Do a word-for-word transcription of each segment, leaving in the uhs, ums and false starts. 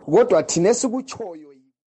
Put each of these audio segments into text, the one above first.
kodwa thina esikutshoyo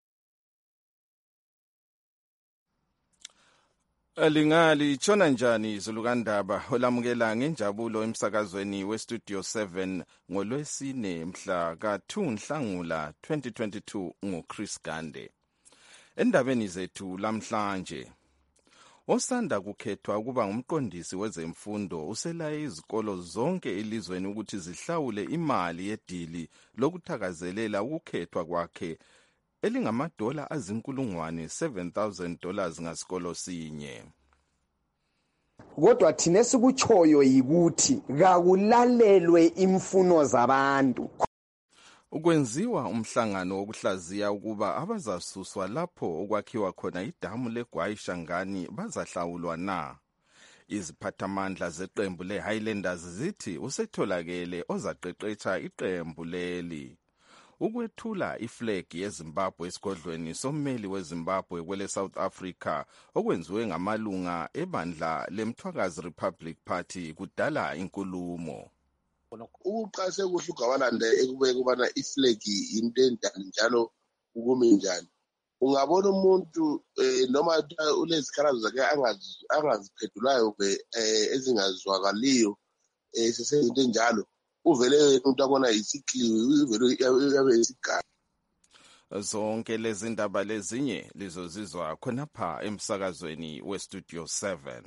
Lingali tshona njani Zulukandaba olamukela ngenjabulo emsakazweni westudio seven ngolwesine mhla ka two Nhlangula twenty twenty-two nguChris Gande. Endabeni zethu lamhlanje osanda kukhethwa kuba ngumqondisi wezemfundo uselaye izikolo zonke elizweni ukuthi zihlawule imali yedili lokuthakazelela ukukhethwa kwakhe elingamadola azinkulungwane seven thousand dollars ngasikolo sinye. kodwa thina esikutshoyo yikuthi kakulalelwe imfuno zabantu. Ukwenziwa umhlangano wokuhlaziya ukuba abazasuswa lapho okwakhiwa khona idamu leGwai Shangani bazahlawulwa na. Iziphathamandla zeqembu leHighlanders zithi usetholakele ozaqeqetsha iqembu leli. Ukwethula iflag yeZimbabwe esigodlweni sommeli weZimbabwe kwele South Africa okwenziwe ngamalunga ebandla leMthwakazi Republic Party kudala inkulumo. Ukuqase kuhle ugabalanda ekubeka ubana iflag into endani njalo ukumi njani. Ungabona umuntu noma ulezikhalazo zakhe angaziphendulayo ezingazwakaliyo seseyinto enjalo. Uvele umuntu abona isikliwe uvele yabe isigaba. Zonke lezi ndaba lezinye lizozizwa khonapha emsakazweni westudio seven.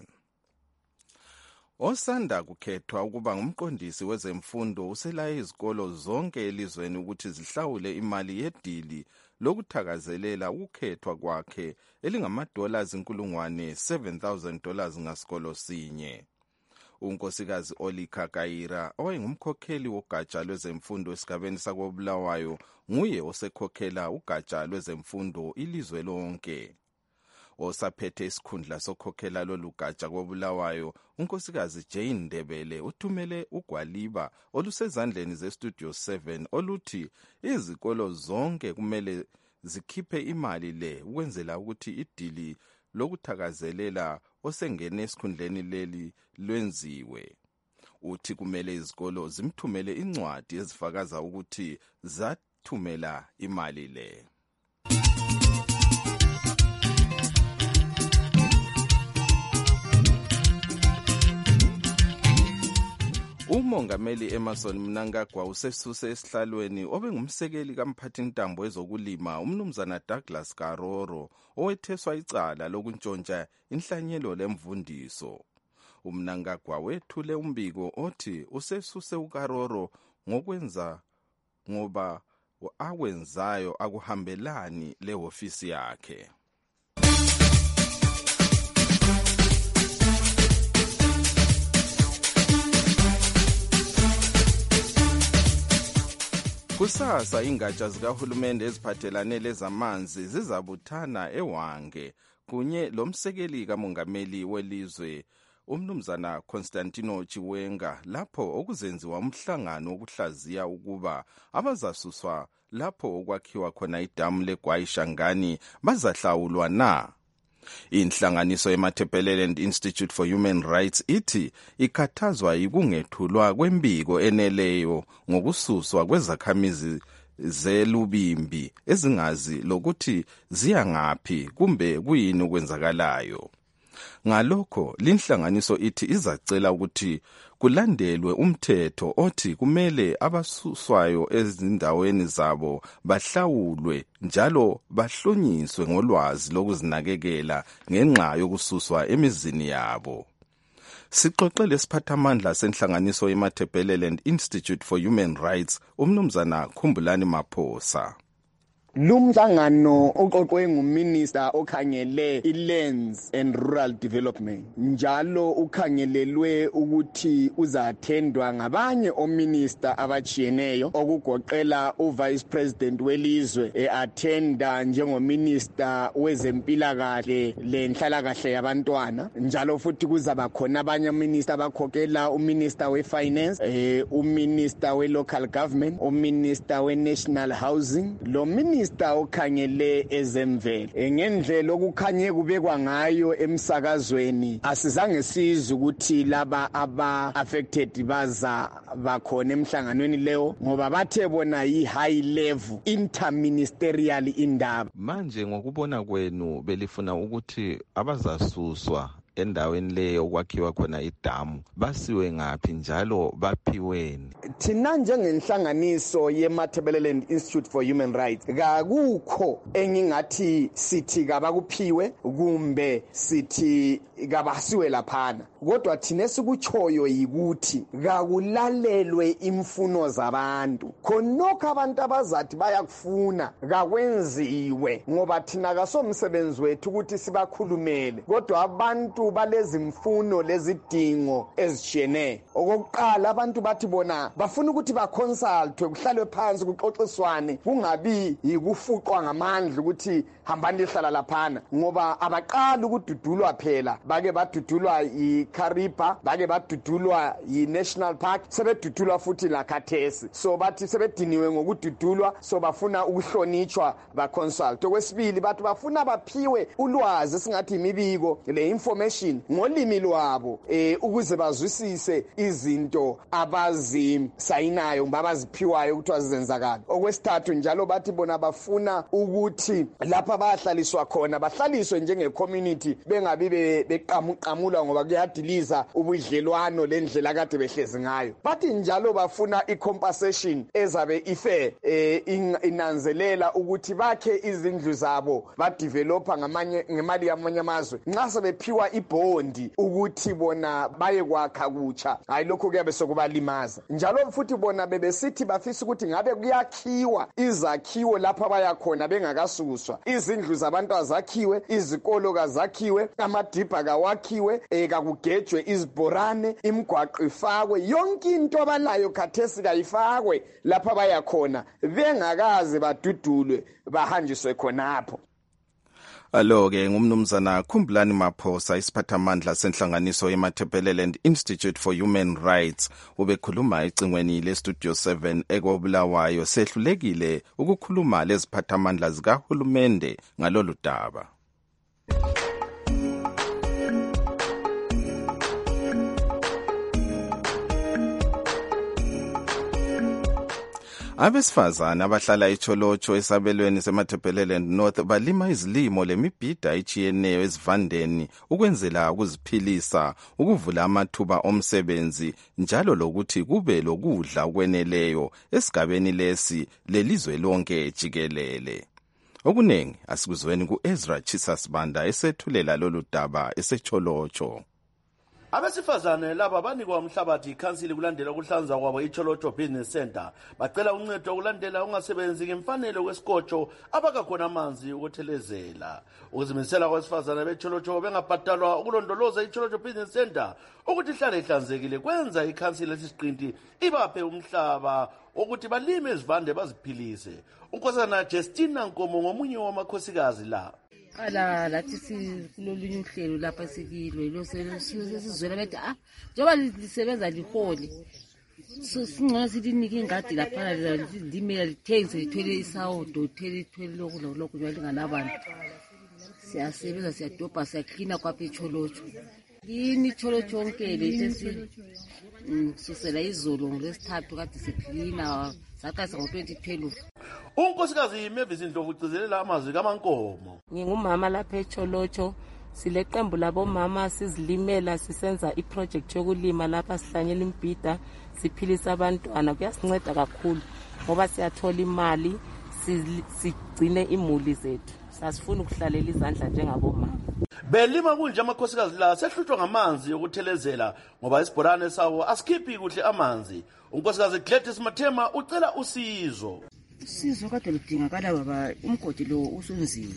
Osanda kukhethwa ukuba ngumqondisi wezemfundo uselaye izikolo zonke elizweni ukuthi zihlawule imali yedili lokuthakazelela ukukhethwa kwakhe elingamadola azinkulungwane seven thousand dollars ngasikolo sinye. Unkosikazi Olika Kaira owayengumkhokheli wogatsha lwezemfundo esigabeni sakoBulawayo nguye osekhokhela ugatsha lwezemfundo ilizwe lonke. Osaphethe isikhundla sokhokhela lolugatsha koBulawayo unkosikazi Jane Ndebele uthumele ugwaliba olusezandleni zestudio seven oluthi izikolo zonke kumele zikhiphe imali le ukwenzela ukuthi idili lokuthakazelela osengene esikhundleni leli lwenziwe. Uthi kumele izikolo zimthumele incwadi ezifakaza ukuthi zathumela imali le. Umongameli Emmerson Mnangagwa usesuse esihlalweni obengumsekeli kamphathintambo wezokulima umnumzana Douglas Karoro owetheswa icala lokuntshontsha inhlanyelo lemvundiso. Umnangagwa wethule umbiko othi usesuse uKaroro ngokwenza ngoba akwenzayo akuhambelani lehofisi yakhe. Kusasa ingatsha zikahulumende eziphathelane lezamanzi zizabuthana eWange kunye lomsekeli kamongameli welizwe umnumzana Constantino Chiwenga lapho okuzenziwa umhlangano wokuhlaziya ukuba abazasuswa lapho okwakhiwa khona idamu leGwai Shangani bazahlawulwa na. Inhlanganiso yeMatabeleland Institute for Human Rights ithi ikhathazwa yikungethulwa kwembiko eneleyo ngokususwa kwezakhamizi zelubimbi ezingazi lokuthi ziyangaphi kumbe kuyini okwenzakalayo. Ngalokho linhlanganiso ithi izacela ukuthi kulandelwe umthetho othi kumele abasuswayo ezindaweni zabo bahlawulwe njalo bahlonyiswe ngolwazi lokuzinakekela ngenxa yokususwa emizini yabo. Sixoxele isiphathamandla senhlanganiso yeMatabeleland Institute for Human Rights umnumzana Khumbulani Maphosa. Lumhlangano oqoqwe nguminister okhangele ilands and rural development njalo ukhangelelwe ukuthi uzathendwa ngabanye ominister abachiyeneyo okugoqela uvice president welizwe eattenda njengominister wezempilakahle lenhlalakahle yabantwana njalo futhi kuzaba khona abanye ominister abakhokela uminister wefinance eh uminister welocal government uminister wenational housing lo minister Minister okhangele ezemvelo. Ngendlela okukhanye kubekwa ngayo emsakazweni asizange sizwe ukuthi laba aba affected baza bakhona emhlanganweni leyo ngoba bathe bona yi high level interministerial indaba. Manje ngokubona kwenu belifuna ukuthi abazasuswa endaweni leyo okwakhiwa khona idamu basiwe ngaphi njalo baphiweni? Thina njengenhlanganiso ye-Matabeleland Institute for Human Rights kakukho engingathi sithi kabakuphiwe kumbe sithi kabasiwe laphana, kodwa thina esikuchoyo yikuthi kakulalelwe imfuno zabantu. Khonokho abantu abazathi bayakufuna kakwenziwe ngoba thina kasomsebenzi wethu ukuthi sibakhulumele, kodwa abantu balezi mfuno lezidingo ezishiyeneyo. Okokuqala abantu bathi bona bafuna ukuthi baconsultwe, kuhlalwe phansi kuxoxiswane, kungabi yikufuqwa ngamandla ukuthi hambani lihlala laphana, ngoba abaqala ukududulwa phela bake badudulwa yiKariba, bake badudulwa yiNational Park, sebedudulwa futhi la khathesi. So bathi sebediniwe ngokududulwa, so bafuna ukuhlonitshwa baconsult. Okwesibili bathi bafuna baphiwe ulwazi singathi imibiko le information ngolimi lwabo eh ukuze bazwisise izinto abazisayinayo babaziphiwayo ukuthi azenzakala. Okwesithathu njalo bathi bona bafuna ukuthi lapha bahlaliswa khona bahlaliswe njenge community bengabi beqamuqamula ngoba kuyadiliza ubudlelwano lendlela kade behlezi ngayo. Bathi njalo bafuna icompensation ezabe ife eh inanzelela ukuthi bakhe izindlu zabo badevelopa ngamanye ngemali yamanye amazwe nxa sebephiwa ibondi ukuthi bona baye kwakha kutsha. Hayi lokho kuyabe sokubalimaza. Njalo futhi bona bebesithi bafisa ukuthi ngabe kuyakhiwa izakhiwo lapha bayakhona bengakasuswa, izindlu zabantu azakhiwe, izikolo kazakhiwe, amadibha kawakhiwe, ekakugejwe izibhorane, imigwaqo ifakwe, yonke into abalayo khathesi kayifakwe lapha bayakhona bengakaze badudulwe bahanjiswe khonapho. Alo-ke ngumnumzana Khumbulani Maphosa, isiphathamandla senhlanganiso ye-Matabeleland Institute for Human Rights, ubekhuluma ecingweni le-Studio seven ekobulawayo. Sehlulekile ukukhuluma leziphathamandla zikahulumende ngalolu daba. Abesifazana abahlala eCholocho esabelweni seMatabeleland North balima izilimo lemibhida etshiyeneyo ezivandeni ukwenzela ukuziphilisa, ukuvula amathuba omsebenzi njalo lokuthi kube lokudla okweneleyo esigabeni lesi lelizwe lonke jikelele. Okunengi asikuzweni ku-Ezra Chisasbanda esethulela lolu daba eseCholocho. Abesifazane laba banikwa umhlabathi ikhansili kulandela ukuhlanza kwabo iCholocho Business Center. Bacela uncedo kulandela ungasebenzi ngemfanelo kwesikotsho abakakhona amanzi ukuthelezela. Ukuzimisela kwabesifazane beCholocho bengabhadalwa ukulondoloza iCholocho Business Center ukuthi ihlale ihlanzekile kwenza ikhansili lesiqinti ibaphe umhlaba ukuthi balime izivande baziphilise. Unkosana Justina Nkomo ngomunye wamakhosikazi la. Ala lathi sikulolunye uhlelo lapha sikilwe lo sesizwela bethi ah njoba lisebenza liholi so singcono silinike ingadi lapha limela lithengise lithwele isawudo lithwele lithwele lokho lokho njalinganabantu siyasebenza siyadobha siyaklina kwapha eCholocho yini Cholocho onke lesi susela izolo ngolesithathu kade siklina saqasa ngo twenty twelve. Unkosikazi Mavis Ndlovu ugcizelela amazwi kaMankomo. Ngingumama lapha eCholocho, sileqembu labomama sizilimela sisenza iproject yokulima lapha sihlanyela imbhida siphilisa abantwana. Kuyasinceda kakhulu ngoba siyathola imali sigcine imuli zethu. Sasifuna ukuhlalela izandla njengabomama. Belima kunje amakhosikazi la sehluthwa ngamanzi okuthelezela ngoba isibhorane sawo asikhiphi kuhle amanzi. Unkosikazi Gladys Mathema ucela usizo. Usizo kade ludingakala baba, umgodi lo usunzima.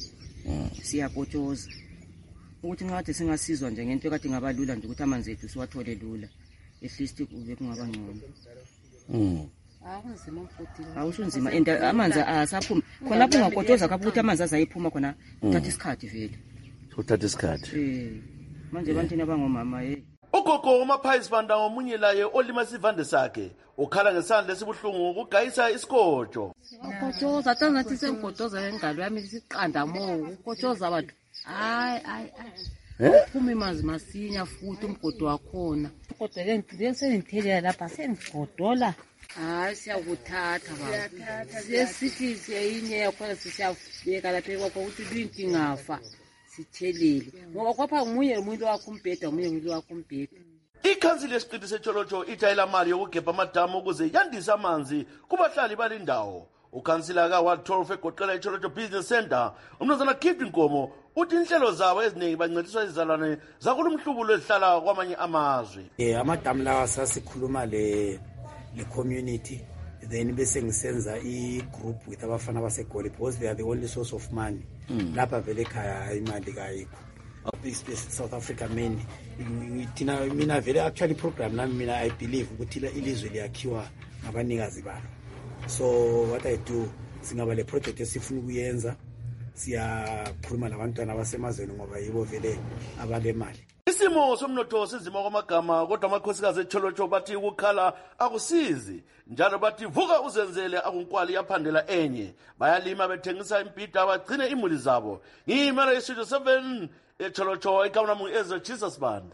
Siyakotshoza ukuthi ngathi singasizwa nje ngento kade ngabalula nje ukuthi amanzi ethu siwathole lula. At least kube kungaba ngcono. Mhm. Akunzima mfoti. Awusunzima and amanzi asaphuma. Khona lapho ungakotshoza kabi ukuthi amanzi azayiphuma khona uthatha isikhathi vele. Uthatha isikhathi. Eh. Manje bantwini abangomama eh. ugogo uMaphayisibanda ngomunye laye olima isivande sakhe ukhala ngesandla esibuhlungu ukugayisa iskotsho. Ukotshoza tangathi sengigodoza engalo yami siqanda mo ukotshoza abantu hayi hayi uphuma imanzi masinya futhi umgodo wakhona kodwa ke ngidile sengithelela lapha sengigodola hayi siyakuthatha baba siyesithi siyinye yakho sisiyabeka lapha kwakho ukuthi linki ngafa sithelele ngoba kwapha umunye umuntu wakho umbheda umunye umuntu wakho umbheda. Ikhansili yesiqithi seTsholotsho ithayela mali yokugebha amadamu ukuze yandise amanzi kubahlali balindawo. Ukhansila ka-Ward twelve egoqela iTsholotsho Business Center umnumzana Gift Nkomo uthi inhlelo zabo eziningi bancediswa izizalwane zakulumhlubulo ezihlala kwamanye amazwe. Eh amadamu lawa sasikhuluma le le community then bese ngisenza i-group with abafana baseGoli because they are the only source of money. Mm. Lapha vele ekhaya imali kayikho. South Africa mainly thina mina vele actually program nami mina I believe ukuthi ilizwe liyakhiwa ngabanikazi balo. So what I do singaba le project esifuna ukuyenza siyakhuluma nabantwana basemazweni ngoba yibo vele abalemali. Isimo somnotho sinzima kwamagama kodwa amakhosikazi eTsholotsho bathi ukukhala akusizi njalo bathi vuka uzenzele akunkwali yaphandela enye bayalima bethengisa impida bagcine imuli zabo. Ngimara iStudio seven eTsholotsho ekamna mu Ezra Jesus Banda.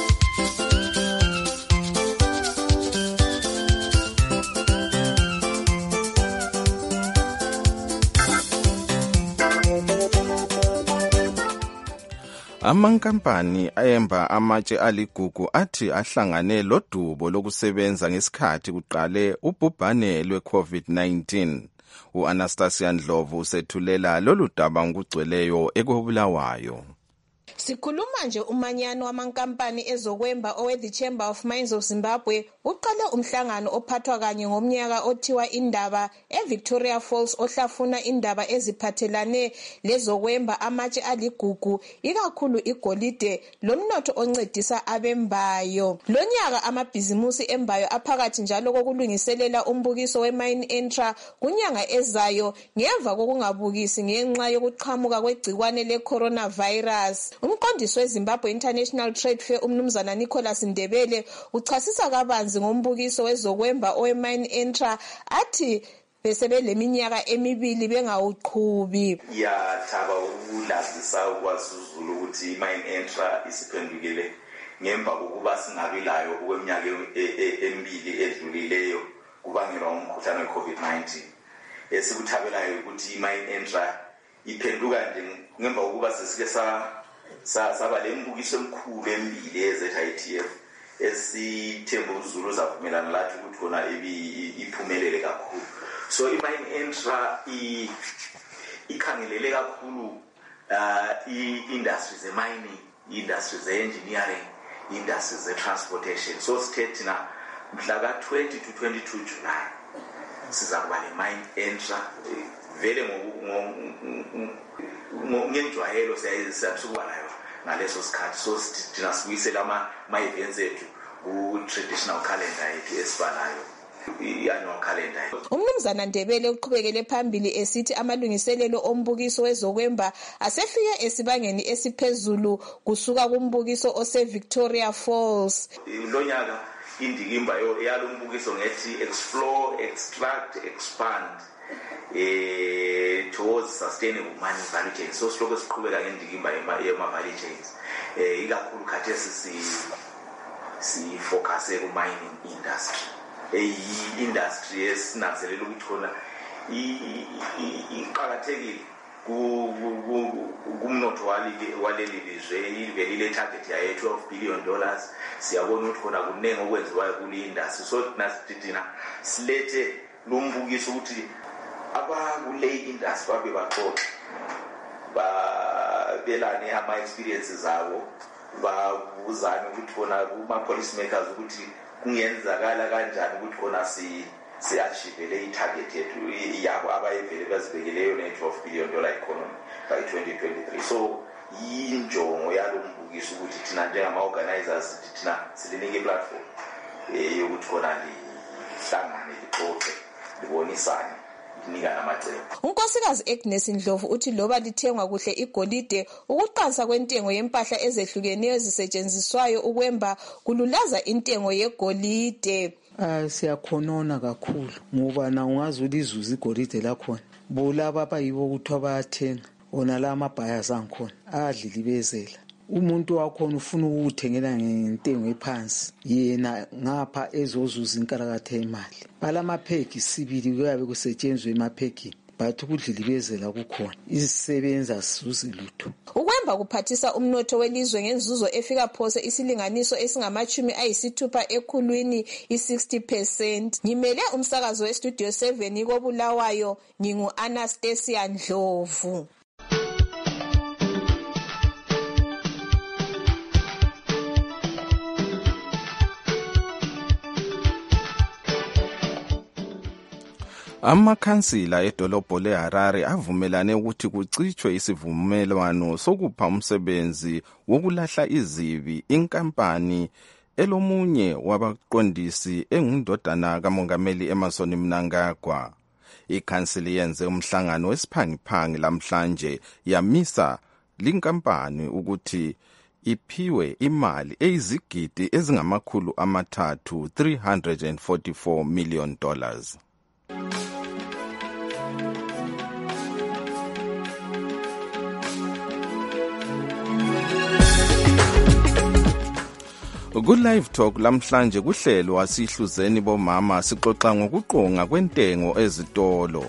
Amankampani ayemba amatshe aligugu athi ahlangane lodubo lokusebenza ngesikhathi kuqale ubhubhane lwe-COVID nineteen. U-Anastasia Ndlovu usethulela lolu daba ngokugcweleyo ekobulawayo. Sikhuluma nje umanyano wamankampani ezokwemba owe the Chamber of Mines of Zimbabwe uqale umhlangano ophathwa kanye ngomnyaka othiwa indaba eVictoria Falls ohlafuna indaba eziphathelane lezokwemba amatshe aligugu ikakhulu igolide lomnotho oncedisa abembayo. Lonyaka amabhizimusi embayo aphakathi njalo kokulungiselela umbukiso weMine Entra kunyanga ezayo ngemva kokungabukisi ngenxa yokuqhamuka kwegcikwane le-coronavirus. Umqondisi weZimbabwe International Trade Fair umnumzana Nicholas Ndebele uchasisa kabanzi ngombukiso wezokwemba oweMine Entra athi besebeleminyaka emibili bengawuqhubi. Yathaba ukulazisa kwaZulu ukuthi iMine Entra isiphendukile ngemva kokuba singabilayo kweminyaka emibili edlulileyo kubangelwa umkhuhlane weCovid nineteen. Esikuthabelayo ukuthi iMine Entra iphenduka ngemva kokuba sesike sa saba lembukiso emkhulu emibili eze I T F esithemba uZulu zavumelana lathi ukuthi khona iphumelele kakhulu. So iMine Entra ikhangelele kakhulu i-industries e-mining, i-industries e-engineering, i-industries e-transportation. So sithethe na mhla ka twenty to twenty-two July siza kuba leMine Entra vele ngenjwayelo siyasukuba nayo ngaleso sikhathi. So thina sibuyisela ama-events ethu ku-traditional calendar yethu esifanayo, i-annual calendar. Umnumzana Ndebele uqhubekele phambili esithi amalungiselelo ombukiso wezokwemba asefike esibangeni esiphezulu kusuka kumbukiso ose-Victoria Falls. Lonyaka indikimba yalombukiso ngethi explore, extract, expand eh towards sustainable mining value chains. So sihloko siqhubeka ngendikimba yema value chains eh ikakhulu khathesi si si focus ku mining industry, eh industry esinanzelela ukuthi khona iqhakathekile kumnotho waleli lizwe ivelile target ya twelve billion dollars. Siyabona ukuthi khona kunenge okwenziwayo kule industry. So nasithina silethe lombukiso ukuthi abakule industry babe baxoxa babelane ama experiences zabo babuzana ukuthi khona kuma policy makers ukuthi kungenzakala kanjani ukuthi khona si si achieve le target yethu yabo abayivele bazibekeleyo ne twelve billion dollar economy by twenty twenty-three. So injongo yalombukiso ukuthi thina njengama organizers thina silinike platform eh yokuthi khona lihlangane lixoxe libonisane nika namacebo. unkosikazi Agnes Ndlovu uthi loba lithengwa kuhle igolide, ukuqansa kwentengo yempahla ezehlukeneyo ezisetshenziswayo ukwemba kululaza intengo yegolide. Ah, siyakhonona kakhulu ngoba na ungazi ulizuza igolide lakhona bolaba abayibo ukuthi bayathenga ona la amabhayers angikhona adlilibezela. Umuntu wakhona ufuna ukuthengela ngentengo ephansi, yena ngapha ezozuza inkalakatha imali. Balamapheki sibili kuyabe kusetshenzwe emaphekini, but ukudlilibezela kukhona, izisebenza sizuze lutho. Ukwemba kuphathisa umnotho welizwe ngenzuzo efika phose isilinganiso esingamachumi ayisithupha ekhulwini i-sixty percent. Ngimele umsakazo westudio seven koBulawayo, ngingu Anastasia Ndlovu. Amakhansila edolobho leHarare avumelane ukuthi kucitshwe isivumelwano sokupha umsebenzi wokulahla izibi inkampani elomunye wabaqondisi engundodana kamongameli Emmerson Mnangagwa. Ikhansili yenze umhlangano wesiphangiphangi lamhlanje yamisa linkampani ukuthi iphiwe imali eyizigidi ezingamakhulu amathathu three hundred forty-four million dollars. Ku-Live Talk lamhlanje kuhlelo asihluzeni bomama sixoxa ngokuqonga kwentengo ezitolo.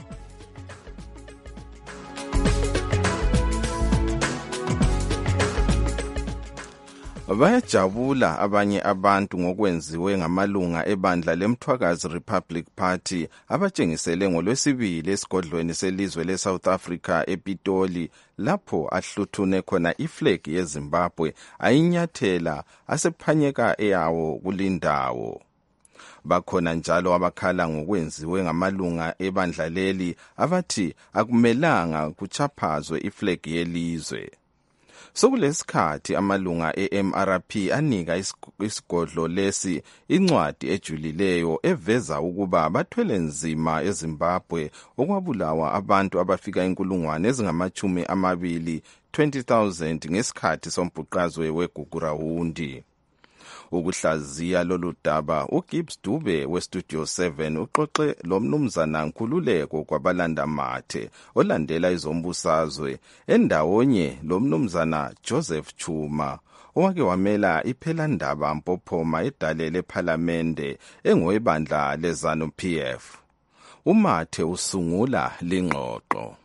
Bayajabula abanye abantu ngokwenziwe ngamalunga ebandla leMthwakazi Republic Party abatshengisele ngolwesibili esigodlweni selizwe leSouth Africa ePitoli lapho ahluthune khona iflag yeZimbabwe ayinyathela asephanyeka eyawo kulindawo. Bakhona njalo abakhala ngokwenziwe ngamalunga ebandla leli abathi akumelanga kuchaphazwe iflag yelizwe. Sokulesikhathi amalunga e-M R P anika isigodlo lesi incwadi ejulileyo eveza ukuba bathwele nzima eZimbabwe okwabulawa abantu abafika inkulungwane ezingamachumi amabili twenty thousand ngesikhathi sombhuqazwe weGugurawundi. Ukuhlaziya lolu daba uGibbs Dube weStudio seven uxoxe lomnumzana Nkululeko kwabalanda mathe olandela izombusazwe endawonye lomnumzana Joseph Chuma owake wamela iphelandaba Mpophoma edale lePhalamende engowebandla leZanu P F. Umathe usungula lingxoxo.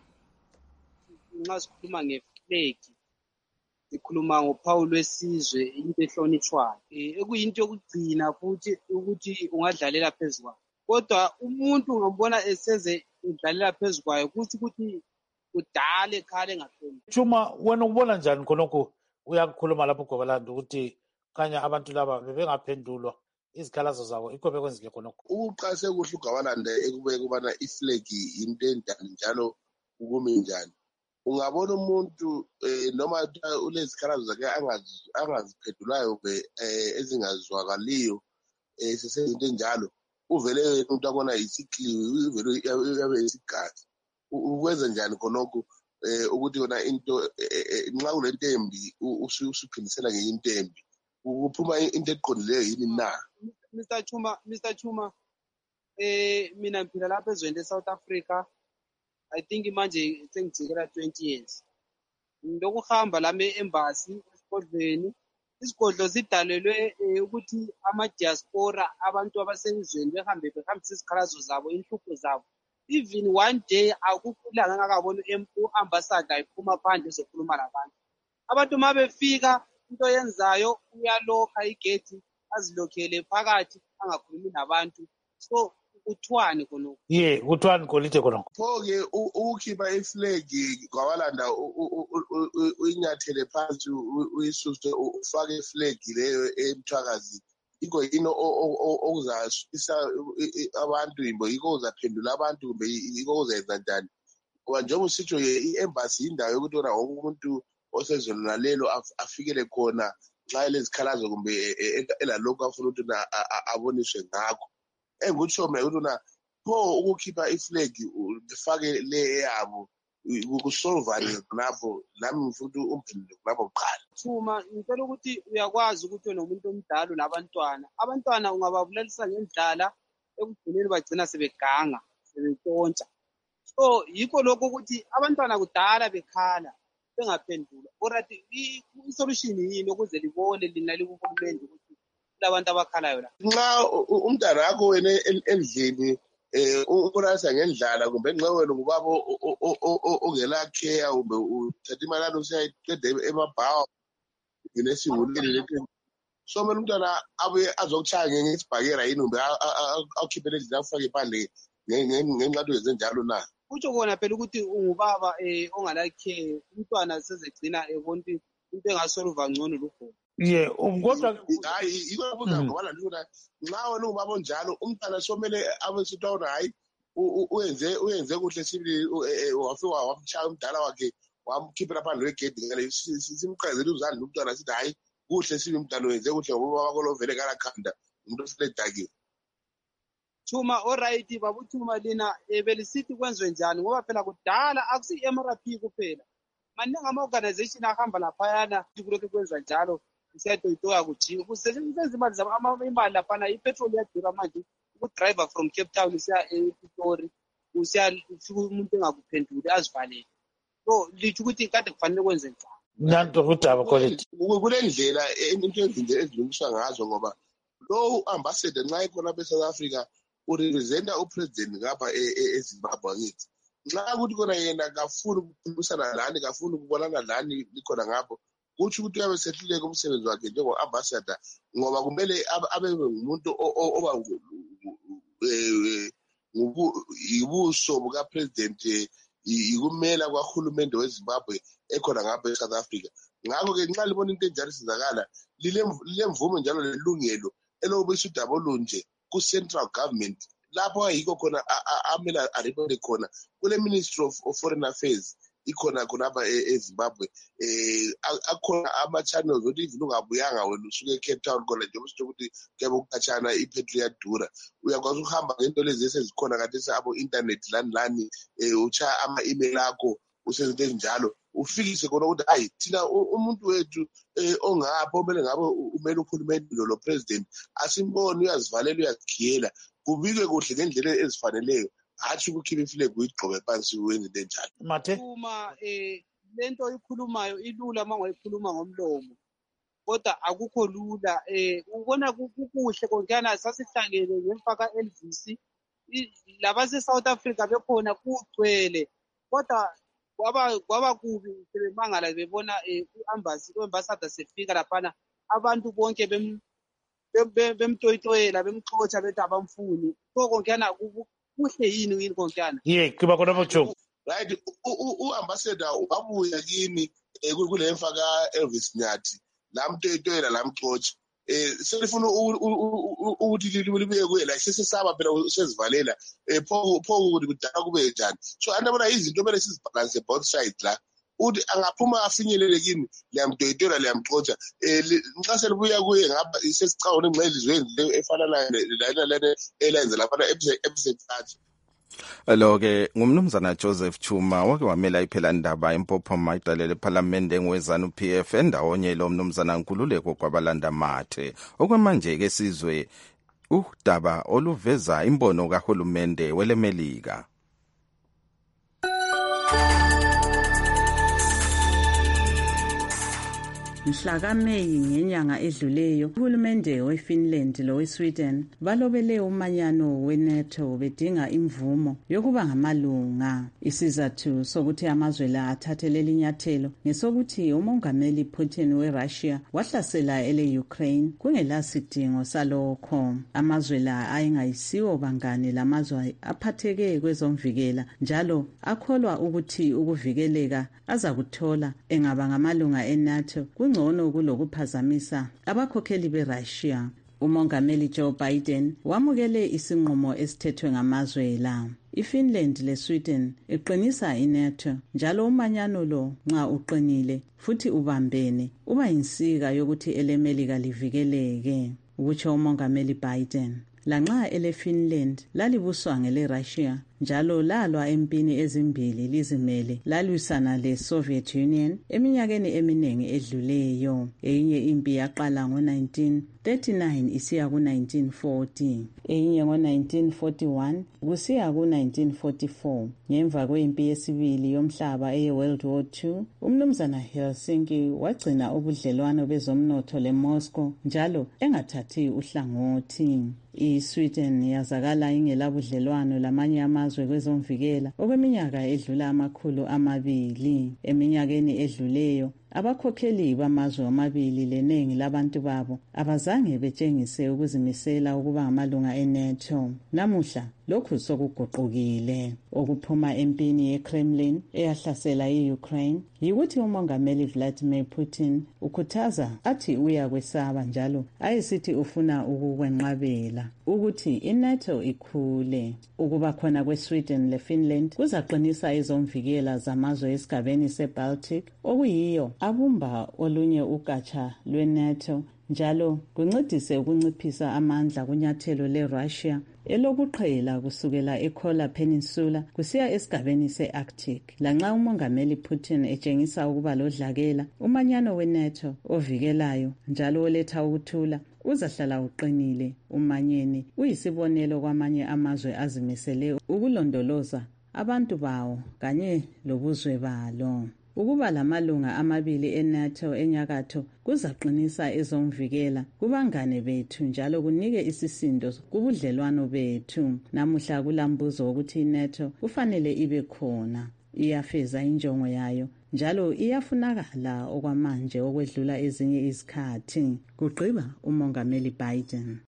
Nxa sikhuluma ngeflag ikhuluma ngophawu lwesizwe into ehlonitshwayo ekuyinto yokugcina futhi ukuthi ungadlalela phezulu. Kodwa umuntu ungambona eseze udlalela phezulu kwayo kuthi ukuthi udale khale ngahloniphi. Chuma, wena ubona njani khonokho uyakukhuluma lapho gobalanda ukuthi kanya abantu laba bebengaphendulwa izikhalazo zabo ikho bekwenzeke khonokho? Uqase kuhle uGabalanda ekubeka ubana iflag into endani njalo ukumi njani. Ungabona umuntu noma ulezikhalazo zakhe angaziphendulayo ezingazwakaliyo sesezinto enjalo uvele umuntu abona isikliwi uvele yabe isigazi. Ukwenza njani khonokho ukuthi yona into nxa kulento embi usuphindisela ngenye into embi ukuphuma into eqondileyo yini na? Mister Chuma, Mister Chuma, eh mina ngiphila lapha ezweni leSouth Africa. I think manje sengijikela twenty years. Ndokuhamba lami e-embassy esigodlweni. Isigodlo sidalelwe ukuthi ama-diaspora abantu abasezweni behambe behambisa izikhalazo zabo, inhlupho zabo. Even one day akukhulanga ngakabona u-ambassador ephuma phandle ezokhuluma labantu. Abantu uma befika into yenzayo uyalokha igedi azilokhele phakathi angakhulumi nabantu. So uthwani khonokho? Ye, uthwani kolite khonokho? Pho-ke ukukhipha iflag Gabalanda uyinyathele phansi uyisuse ufake iflag leyo eMthwakazi. Iko yino okuzashisa abantu imbo iko uzaphendula abantu kumbe iko uzenza njani? Ngoba njengoba usitsho i-embassy indawo yokuthi wona wonke umuntu osezweni lalelo afikele khona nxa elezikhalazo kumbe elalokho afuna ukuthi aboniswe ngakho. Engikutsho mina ukuthi na pho ukukhipha iflag befake le yabo ukusolvane lapho nami futhi umphendule lapho uqala. Thuma ngicela ukuthi uyakwazi ukuthi wena umuntu omdala nabantwana abantwana ungababulalisa ngendlala ekugcineni bagcina sebeganga sebetshontsha. So yikho lokho ukuthi abantwana kudala bekhala bengaphendula. Orathi i-solution yini ukuze libone lina likuhulumende ukuthi labantu abakhalayo la. Nxa umntana wakho wena endlini eh ukulasa ngendlala kumbe nxa wena ngubaba ongela care ube uthatha imali yakho usiyayiqeda emabhawa ngenesihulile lethi so mina umntwana abuye azokuchaya ngesibhakera yini ube awukhiphele endlini afake iphandle ngenxato ezenjalo na. Kutsho kona phela ukuthi ungubaba eh ongalakhe umntwana sezegcina ebonke into engasolva ngcono lukhona. Ye kodwa hayi yiko buza ngoba lula nxa wena ungubaba onjalo umntwana somele abesitwa hayi uyenze uyenze kuhle sibili wafika wamchaya umdala wakhe wamkhiphela phandle wegedi ngale simqhazela uzandla umntwana sithi hayi kuhle sibili umntwana uyenze kuhle ngoba wakho lovele kalakhanda umuntu osedakiwe. Thuma alright babu Thuma lina ebelisithi kwenziwe njani ngoba phela kudala akusi M R P kuphela maningi ama organization ahamba laphayana kulokho kwenza njalo siyatoyitoya kujika kusetshenziswa imali zabo imali laphana ipetrol iyadura manje ukudriver from Cape Town usiya ePitori usiya umuntu engakuphenduli azivalele. So lithi ukuthi kade kufanele kwenze njani. Nanto kudaba quality kule ndlela into ezinto ezilungiswa ngazo ngoba lo ambassador nxa ikhona be South Africa urepresenta upresident ngapha eZimbabwe ngithi nxa ukuthi kona yena kafuni ukukhulumisana lani kafuni ukubonana lani likhona ngapho kuthi ukuthi uyabe sehluleka umsebenzi wakhe njengo ambassador ngoba kumele abe ngumuntu oba ibuso buka president ikumela kwahulumende weZimbabwe ekhona ngapha eSouth Africa. Ngakho ke nxa libona into enjalo sizakala lile mvumo njalo lelungelo elobisa udaba olunje ku central government lapho ayikho khona amela areport khona kule Ministry of, of Foreign Affairs ikhona khona apha eZimbabwe eh akhona ama channels othi even ungabuyanga wena usuke eCape Town khona nje usho ukuthi kuyabe ukachana ipetrol yadura uyakwazi ukuhamba ngento lezi esezikhona kanti sabo internet lani lani eh ucha ama email akho usenze njalo ufikise khona ukuthi hayi thina umuntu wethu ongapho kumele ngabe umele ukhulumeni lo president asimbone uyazivalela uyazikhiyela kubike kuhle ngendlela ezifaneleyo hathi ukukhipha iflag uyigqoke phansi wenze lenjalo. Mathe uma eh lento oyikhulumayo ilula mangayikhuluma ngomlomo kodwa akukho lula eh ubona kukuhle konkana sasihlangene ngemfaka Elvis labase South Africa bekhona kugcwele kodwa kwaba kwaba kubi sebemangala bebona iambassador iambassador sefika laphana abantu bonke bem bemtoyitoyela bemxotsha bethi abamfuni so konkana kuhle yini yini konkana ye kuba khona bojo right uambassador wabuya kimi kule mfaka Elvis Nyathi lamtoyitoyela lamxotsha eh selifuna ukuthi libuye kuye la sesesaba phela usezivalela eh pho pho ukuthi kudala kube njani so andabona izinto kumele sizibalance both sides la uthi angaphuma afinyelele kimi liyamdoyitela liyamxotsha eh nxa selibuya kuye ngapha isesicawuni ngcelizwe efana lana lana elenze lapha episode thirty. Lo-ke ngumnumzana Joseph Chuma wake wamela iphela ndaba empophoma idalele eParliament engwezana uP F endawonye lo mnumzana Nkululeko kwabalanda mathe okwamanje-ke sizwe udaba oluveza imbono kahulumende welemelika. Mhla kaMeyi ngenyanga edluleyo uhulumende weFinland loweSweden balobele umanyano weNATO bedinga imvumo yokuba ngamalunga. Isizathu sokuthi amazwe la athathele linyathelo ngesokuthi umongameli Putin weRussia wahlasela ele-Ukraine kungelasidingo salokho. Amazwe la ayengayisiwo bangane lamazwe aphatheke kwezomvikela njalo akholwa ukuthi ukuvikeleka azakuthola engaba ngamalunga eNATO ngcono kulokuphazamisa abakhokheli beRussia. Umongameli Joe Biden wamukele isinqumo esithethwe ngamazwe la. iFinland leSweden iqinisa iNATO njalo umanyano lo nxa uqinile futhi ubambene uba yinsika yokuthi elemelika livikeleke, ukutsho umongameli Biden. lanxa ele-Finland lalibuswa ngele-Russia njalo lalwa empini ezimbili lizimele lalwisana le-Soviet Union eminyakeni eminingi edluleyo. Eyinye impi yaqala ngo-nineteen thirty-nine isiya ku-nineteen forty, eyinye ngo-nineteen forty-one kusiya ku-nineteen forty-four. Ngemva kwempi yesibili yomhlaba eye-World War Two, umnumzana Helsinki wagcina ubudlelwano bezomnotho le-Moscow njalo engathathi uhlangothi. I-Sweden yazakala ingelabudlelwano lamanye amazwe kwezomvikela okweminyaka edlula amakhulu amabili. Eminyakeni edluleyo abakhokheli bamazwe amabili lenengi labantu babo abazange betshengise ukuzimisela ukuba ngamalunga e-NATO. Namuhla lokhu sokuguqukile. Okuphuma empini ye-Kremlin eyahlasela i-Ukraine yikuthi umongameli Vladimir Putin ukhuthaza athi uyakwesaba njalo ayesithi ufuna ukukwenqabela ukuthi i-NATO ikhule. Ukuba khona kwe-Sweden le-Finland kuzaqinisa izomvikela zamazwe esigabeni se-Baltic okuyiyo abumba olunye ugatsha lwe-NATO njalo kuncedise ukunciphisa amandla kunyathelo le-Russia elokuqhela kusukela eKola Peninsula kusiya esigabeni se-Arctic. Lanxa umongameli Putin etshengisa ukuba lodlakela, umanyano we-NATO ovikelayo njalo oletha ukuthula uzahlala uqinile. Umanyeni uyisibonelo kwamanye amazwe azimisele ukulondoloza abantu bawo kanye lobuzwe balo. Ukuba lamalunga amabili e-NATO enyakatho kuzaqinisa ezomvikela kubangane bethu njalo kunike isisindo kubudlelwano bethu. Namuhla kulambuzo wokuthi i-NATO kufanele ibe khona. Iyafeza injongo yayo njalo iyafunakala okwamanje okwedlula ezinye izikhathi, kugqiba umongameli Biden.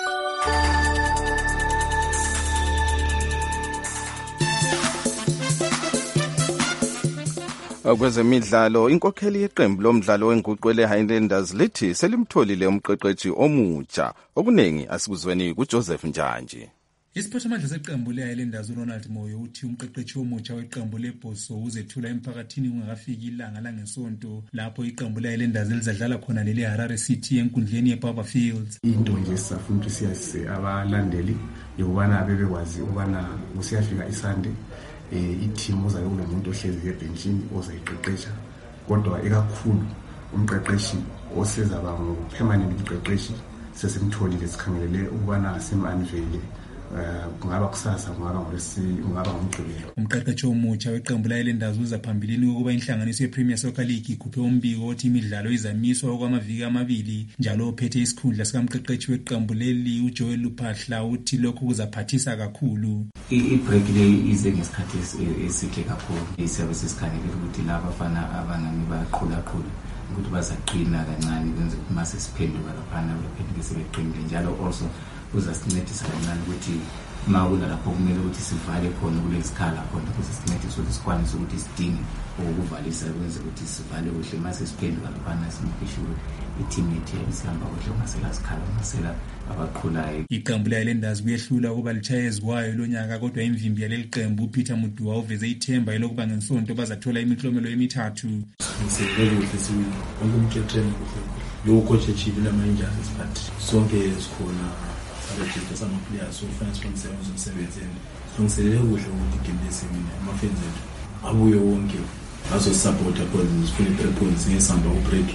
Kwezemidlalo, inkokheli yeqembu lomdlalo wenguqu le-Highlanders lithi selimtholile umqeqeshi omutsha. Okuningi asikuzweni kuJoseph Njanji. Isiphathamandla seqembu le-Highlanders uRonald Moyo uthi umqeqeshi omutsha weqembu leBoso uzethula emphakathini kungakafiki ilanga langesonto lapho iqembu le-Highlanders elizadlala khona lele Harare City enkundleni yeBarber Fields. Into nje safuna ukuthi siyase abalandeli yokubana bebekwazi ukubana usiyafika isande i-team uzabe kunomuntu ohlezi ebenchini ozayiqeqesha, kodwa ekakhulu umqeqeshi osezaba ngo-permanent umqeqeshi sesimtholile sikhangelele ukubana sim-unveile kungaba kusasa kungaba kungaba ngomgqibelo. Umqeqeshi omutsha weqembu le-Highlanders uza phambilini ukuba inhlanganiso ye-Premier Soccer League ikhuphe umbiko othi imidlalo izamiswa okwamaviki amabili njalo ophethe isikhundla sikamqeqeshi weqembu leli uJoel Luphahla uthi lokhu kuzaphathisa kakhulu. I-break le ize ngesikhathi esihle kakhulu. Isiyabe sesikhangele ukuthi laba bafana abanami bayaqhulaqhula ukuthi bazaqina kancane benze ukuthi mase siphenduka laphana bephenduke sebeqinile njalo also uzasincedisa kancane ukuthi ma kulapho kumele ukuthi sivale khona kulesikhala khona ukuthi sincedise ukuthi sikwanise ukuthi sidinge ukuvalisa kwenze ukuthi sivale kuhle mase siphenduka laphana simfishiwe i-team yethu yabisihamba kuhle masela sikhala masela abaqhulayo. Iqembu le-Highlanders kuyehlula ukuba litshayezi kwayo lonyaka kodwa imvimbi yaleli qembu uPeter Muduwa uveze ithemba elokuba ngensonto bazathola imiklomelo emithathu. Sisebenza kuhle siwile umkhethen kuhle lo coach echibi lama-injuries but sonke sikhona abajeta sama-players so kufanele silungiselele umsebenzini silungiselele kuhle ukuthi igame lesimini ama-fans ethu abuye wonke azosupporta khona sifune i-three points ngesihamba ku-break.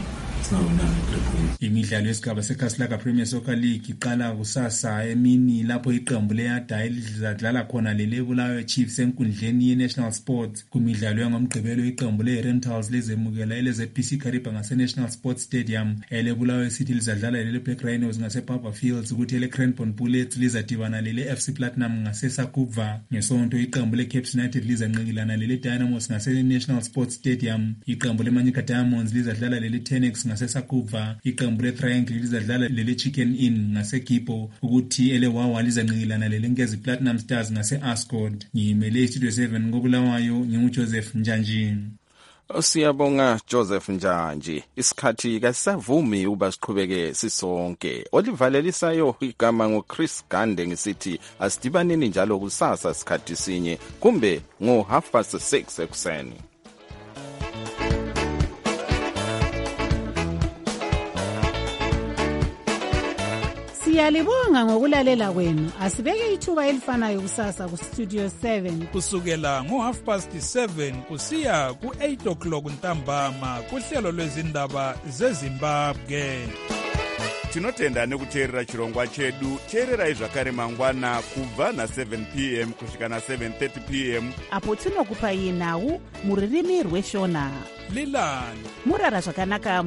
Imidlalo yesigaba seKhasilaka Premier Soccer League iqala kusasa emini lapho iqembu le-Yada elizadlala khona lele-Bulawayo Chiefs enkundleni ye-National Sports. Kumidlalo yangomgqibelo iqembu le-Rentals lizemukela ele-Z P C Kariba ngase-National Sports Stadium, ele-Bulawayo City lizadlala lele-Black Rhinos ngase-Barber Fields kuthi ele-Cranbourne Bullets lizadibana lele-F C Platinum ngase-Sakuva. Ngesonto iqembu le-Cape United lizanqikilana lele-Dynamos ngase-National Sports Stadium. Iqembu le-Manyika Diamonds lizadlala lele-Tenex ngase-Sakuva. Iqembu le-Triangle lizadlala lele-Chicken Inn ngase-Gipo ukuthi ele-Wawa lizanqikilana lele-Nkezi Platinum Stars ngase-Ascot. Ngiyimele iStudio seven koBulawayo nginguJoseph Njanji. Siyabonga Joseph Njanji. Isikhathi kasavumi uba siqhubeke sisonke. Olivalelisayo igama ngoChris Gande ngisithi asidibaneni njalo kusasa isikhathi sinye kumbe ngo half past six ekuseni. Siyalibonga ngokulalela kwenu. Asibeke ithuba elifanayo kusasa ku Studio seven kusukela ngo half past seven kusiya ku eight o'clock ntambama kuhlelo lwezindaba zeZimbabwe. Tinotenda nekuteerera chirongwa chedu. Teererai zvakare mangwana kubva na seven p m kusvika na seven thirty p m apo tinokupai nhau muririmi rweshona. Lilani murara zvakanaka.